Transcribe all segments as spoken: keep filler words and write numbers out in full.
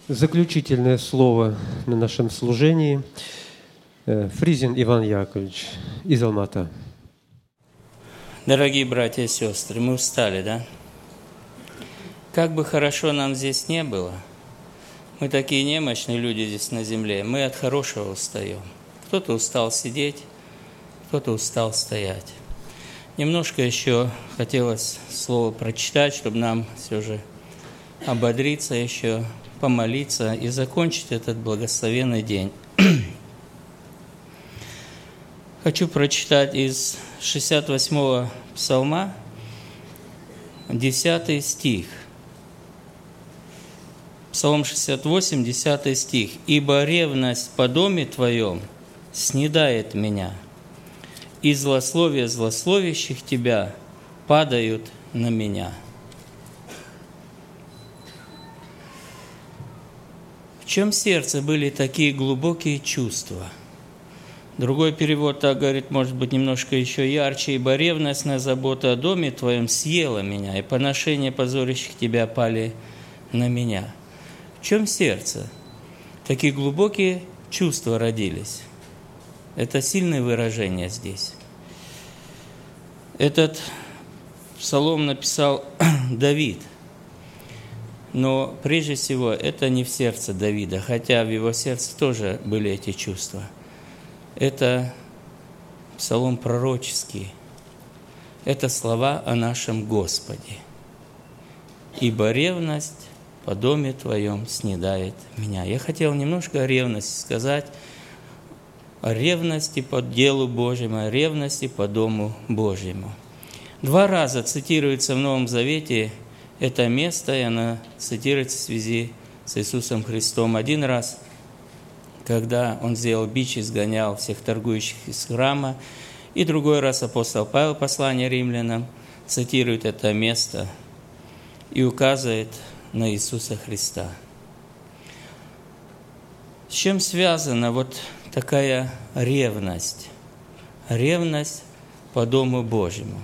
Заключительное слово на нашем служении. Фризин Иван Яковлевич из Алматы. Дорогие братья и сестры, мы устали, да? Как бы хорошо нам здесь не было, мы такие немощные люди здесь на земле, мы от хорошего устаем. Кто-то устал сидеть, кто-то устал стоять. Немножко еще хотелось слово прочитать, чтобы нам все же ободриться еще, помолиться и закончить этот благословенный день. Хочу прочитать из шестьдесят восьмого псалма, десятый стих. Псалом шестьдесят восемь, десятый стих. «Ибо ревность по доме Твоем снедает меня, и злословия злословящих Тебя падают на меня». В чем сердце были такие глубокие чувства? Другой перевод так говорит, может быть, немножко еще ярче. «Ибо ревностная забота о доме Твоем съела меня, и поношения позорящих Тебя пали на меня». В чем сердце? Такие глубокие чувства родились. Это сильное выражение здесь. Этот псалом написал Давид. Но прежде всего это не в сердце Давида, хотя в его сердце тоже были эти чувства. Это псалом пророческий. Это слова о нашем Господе. «Ибо ревность по доме Твоем снедает меня». Я хотел немножко о ревности сказать, о ревности по делу Божьему, о ревности по дому Божьему. Два раза цитируется в Новом Завете это место, и оно цитируется в связи с Иисусом Христом. Один раз, когда Он сделал бич и изгонял всех торгующих из храма, и другой раз апостол Павел, послание римлянам, цитирует это место и указывает на Иисуса Христа. С чем связана вот такая ревность? Ревность по дому Божьему.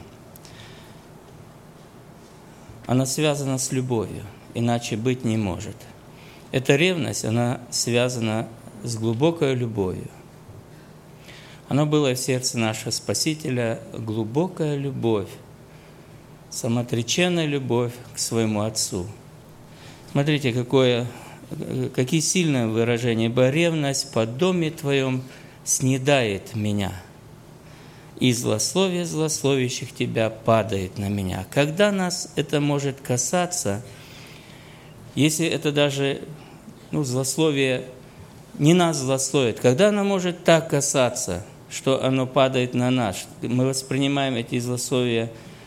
Она связана с любовью, иначе быть не может. Эта ревность, она связана с глубокой любовью. Она была в сердце нашего Спасителя, глубокая любовь, самоотреченная любовь к своему Отцу. Смотрите, какое, какие сильные выражения. «Ибо ревность по доме Твоем снедает меня, и злословие злословящих Тебя падает на меня». Когда нас это может касаться, если это даже ну, злословие не нас злословит, когда оно может так касаться, что оно падает на нас, мы воспринимаем эти злословия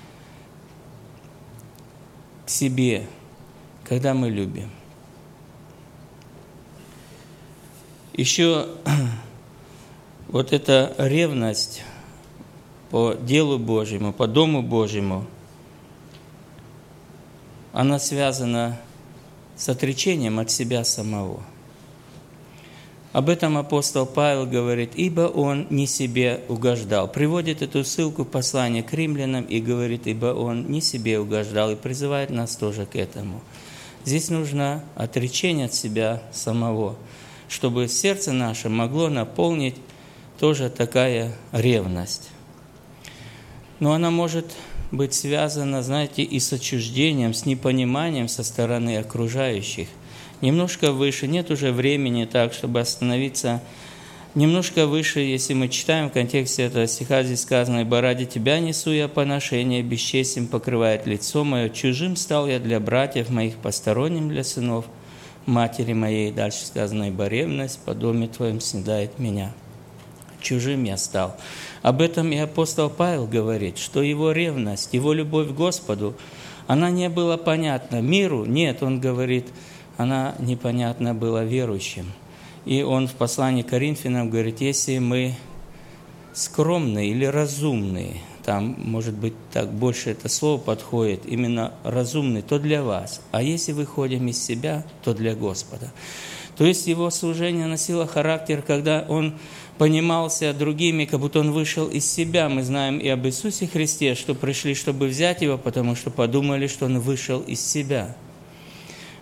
к себе, когда мы любим. Еще вот эта ревность по делу Божьему, по дому Божьему, она связана с отречением от себя самого. Об этом апостол Павел говорит, ибо он не себе угождал. Приводит эту ссылку в послание к римлянам и говорит, ибо он не себе угождал, и призывает нас тоже к этому. Здесь нужно отречение от себя самого, чтобы сердце наше могло наполнить тоже такая ревность. Но она может быть связана, знаете, и с отчуждением, с непониманием со стороны окружающих. Немножко выше, нет уже времени так, чтобы остановиться. Немножко выше, если мы читаем в контексте этого стиха, здесь сказано, «Ибо ради Тебя несу я поношение, бесчестием покрывает лицо мое, чужим стал я для братьев моих, посторонним для сынов матери моей». Дальше сказано, «Ибо ревность по доме Твоем снедает меня». Чужим я стал. Об этом и апостол Павел говорит, что его ревность, его любовь к Господу, она не была понятна миру. Нет, он говорит, она непонятна была верующим. И он в послании к Коринфянам говорит, если мы скромные или разумные, там, может быть, так больше это слово подходит, именно разумный, то для вас. А если выходим из себя, то для Господа. То есть его служение носило характер, когда он понимался другими, как будто он вышел из себя. Мы знаем и об Иисусе Христе, что пришли, чтобы взять его, потому что подумали, что он вышел из себя.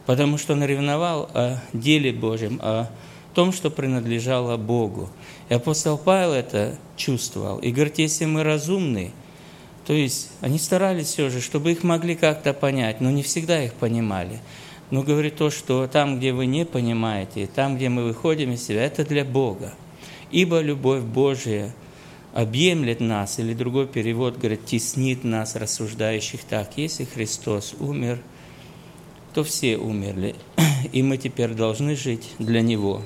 потому что он ревновал о деле Божьем, о том, что принадлежало Богу. И апостол Павел это чувствовал. И говорит, если мы разумны, то есть они старались все же, чтобы их могли как-то понять, но не всегда их понимали. Но говорит то, что там, где вы не понимаете, там, где мы выходим из себя, это для Бога. Ибо любовь Божия объемлет нас, или другой перевод говорит, теснит нас, рассуждающих так. Если Христос умер, то все умерли, и мы теперь должны жить для Него.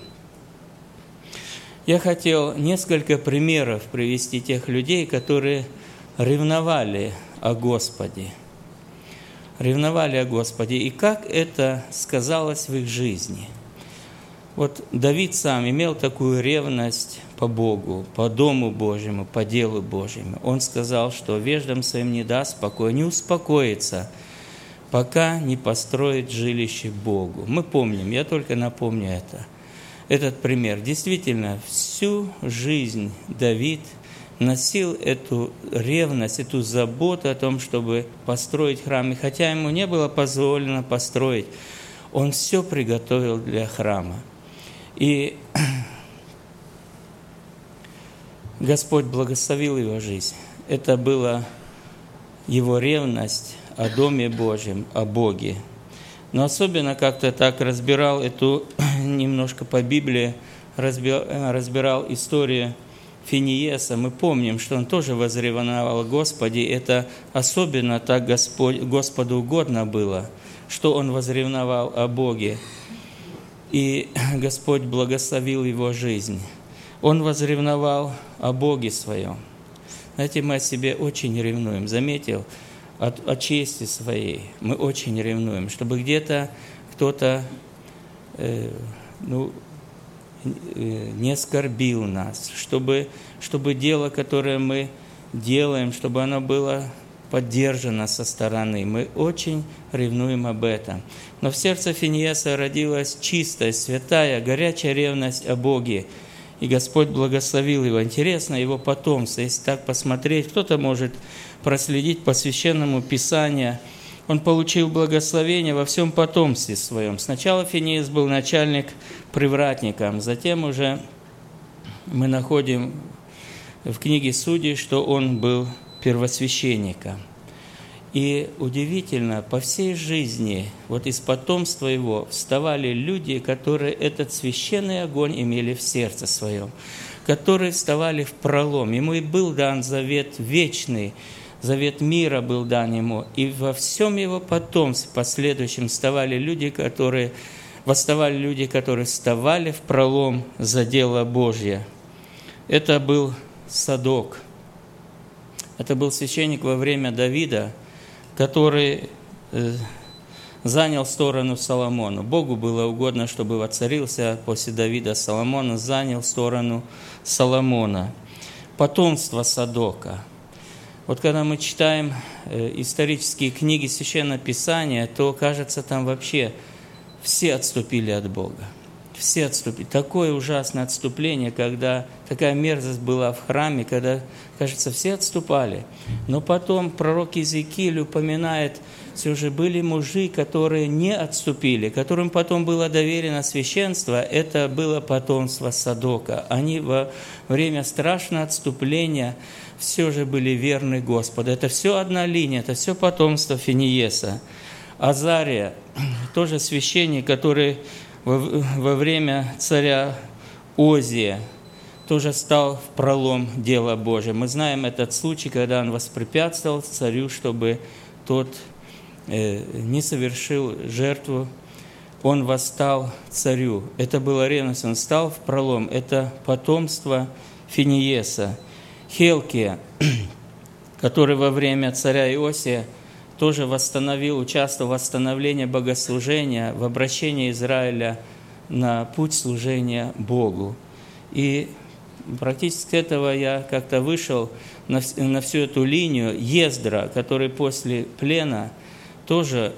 Я хотел несколько примеров привести тех людей, которые ревновали о Господе. Ревновали о Господе, и как это сказалось в их жизни. Вот Давид сам имел такую ревность по Богу, по Дому Божьему, по делу Божьему. Он сказал, что веждам своим не даст покоя, не успокоится, пока не построит жилище Богу. Мы помним, я только напомню это. Этот пример. Действительно, всю жизнь Давид носил эту ревность, эту заботу о том, чтобы построить храм. И хотя ему не было позволено построить, он все приготовил для храма. И Господь благословил его жизнь. Это была его ревность о Доме Божьем, о Боге. Но особенно как-то так разбирал эту, немножко по Библии, разбирал, разбирал историю Финиеса. Мы помним, что он тоже возревновал о Господе. Это особенно так Господь, Господу угодно было, что он возревновал о Боге. И Господь благословил его жизнь. Он возревновал о Боге своем. Знаете, мы о себе очень ревнуем. Заметил? От, от чести своей мы очень ревнуем, чтобы где-то кто-то э, ну, э, не оскорбил нас, чтобы, чтобы дело, которое мы делаем, чтобы оно было поддержано со стороны. Мы очень ревнуем об этом. Но в сердце Финиеса родилась чистая, святая, горячая ревность о Боге. И Господь благословил его. Интересно, его потомство, если так посмотреть, кто-то может проследить по Священному Писанию. Он получил благословение во всем потомстве своем. Сначала Финиес был начальник привратником, затем уже мы находим в книге Судей, что он был первосвященником. И удивительно, по всей жизни, вот из потомства его вставали люди, которые этот священный огонь имели в сердце своем, которые вставали в пролом. Ему и был дан завет вечный, завет мира был дан ему. И во всем его потомстве последующем вставали люди, которые, восставали люди, которые вставали в пролом за дело Божье. Это был Садок. Это был священник во время Давида, который э, занял сторону Соломона. Богу было угодно, чтобы воцарился после Давида Соломона, занял сторону Соломона. Потомство Садока. Вот когда мы читаем э, исторические книги Священного Писания, то, кажется, там вообще все отступили от Бога. Все отступили. Такое ужасное отступление, когда такая мерзость была в храме, когда, кажется, все отступали. Но потом пророк Иезекииль упоминает, все же были мужи, которые не отступили, которым потом было доверено священство, это было потомство Садока. Они во время страшного отступления все же были верны Господу. Это все одна линия, это все потомство Финиеса. Азария, тоже священник, который во время царя Озия тоже стал в пролом дела Божия. Мы знаем этот случай, когда он воспрепятствовал царю, чтобы тот не совершил жертву. Он восстал царю. Это была ревность, он стал в пролом. Это потомство Финиеса. Хелкия, который во время царя Иосия тоже восстановил, участвовал в восстановлении богослужения, в обращении Израиля на путь служения Богу. И практически с этого я как-то вышел на, на всю эту линию. Ездра, который после плена тоже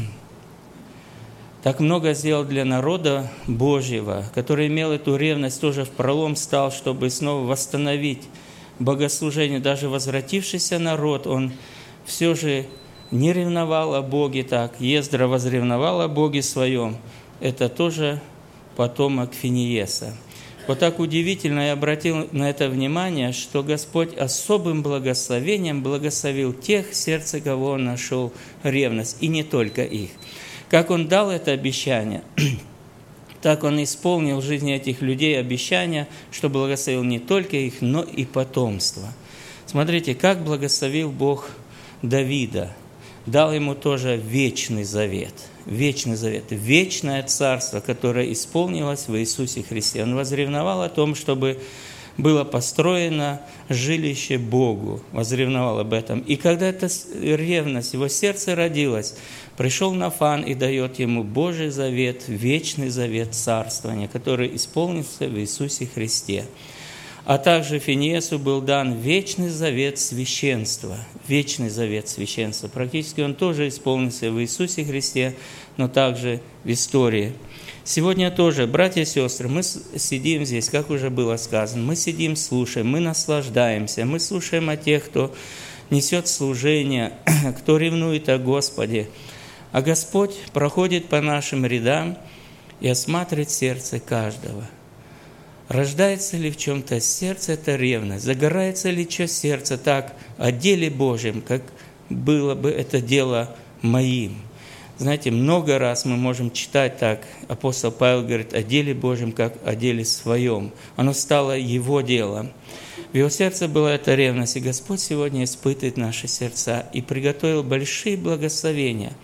так много сделал для народа Божьего, который имел эту ревность, тоже в пролом стал, чтобы снова восстановить богослужение. Даже возвратившийся народ, он все же не ревновал о Боге так, Ездра возревновал о Боге своем, это тоже потомок Финиеса. Вот так удивительно я обратил на это внимание, что Господь особым благословением благословил тех, сердце кого Он нашел ревность, и не только их. Как Он дал это обещание, так Он исполнил в жизни этих людей обещание, что благословил не только их, но и потомство. Смотрите, как благословил Бог Давида, дал ему тоже вечный завет. Вечный завет, вечное царство, которое исполнилось в Иисусе Христе. Он возревновал о том, чтобы было построено жилище Богу, возревновал об этом. И когда эта ревность в его сердце родилась, пришел Нафан и дает ему Божий завет, вечный завет царствования, который исполнился в Иисусе Христе. А также Финиесу был дан вечный завет священства. Вечный завет священства. Практически он тоже исполнился в Иисусе Христе, но также в истории. Сегодня тоже, братья и сестры, мы сидим здесь, как уже было сказано, мы сидим, слушаем, мы наслаждаемся, мы слушаем о тех, кто несет служение, кто ревнует о Господе. А Господь проходит по нашим рядам и осматривает сердце каждого. Рождается ли в чем-то сердце эта ревность? Загорается ли что сердце так о деле Божьем, как было бы это дело моим? Знаете, много раз мы можем читать так, апостол Павел говорит о деле Божьем, как о деле своем. Оно стало его делом. В его сердце была эта ревность, и Господь сегодня испытывает наши сердца и приготовил большие благословения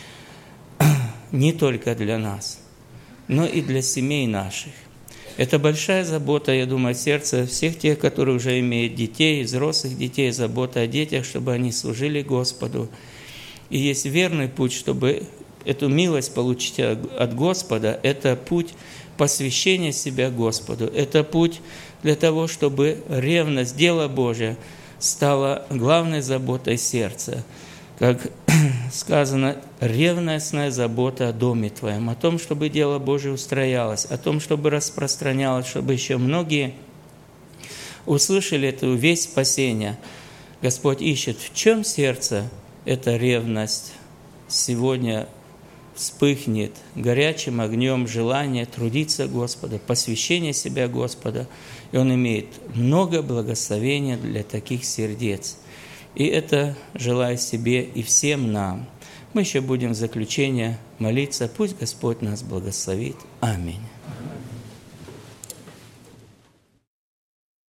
не только для нас, но и для семей наших. Это большая забота, я думаю, сердца всех тех, которые уже имеют детей, взрослых детей, забота о детях, чтобы они служили Господу. И есть верный путь, чтобы эту милость получить от Господа, это путь посвящения себя Господу, это путь для того, чтобы ревность, дело Божие стала главной заботой сердца. Как сказано, ревностная забота о доме Твоем, о том, чтобы дело Божие устроялось, о том, чтобы распространялось, чтобы еще многие услышали эту весть спасения. Господь ищет, в чем сердце эта ревность сегодня вспыхнет горячим огнем желание трудиться Господа, посвящение себя Господа, и Он имеет много благословения для таких сердец. И это желаю себе и всем нам. Мы еще будем в заключение молиться. Пусть Господь нас благословит. Аминь.